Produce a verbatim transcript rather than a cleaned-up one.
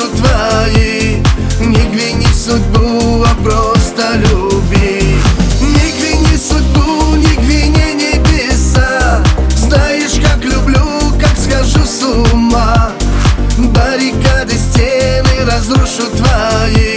твои. Не вини судьбу, а просто люби. Не вини судьбу, не вини небеса. Знаешь, как люблю, как схожу с ума. Баррикады, стены разрушу твои.